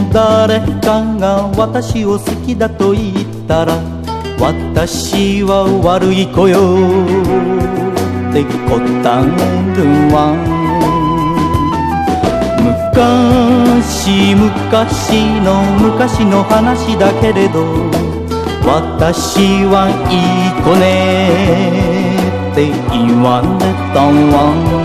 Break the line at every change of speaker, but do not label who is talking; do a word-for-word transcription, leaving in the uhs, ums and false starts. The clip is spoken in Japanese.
誰かが私を好きだと言ったら、私は悪い子よって答えるわ。昔昔の昔の話だけれど、私はいい子ねって言われたわ。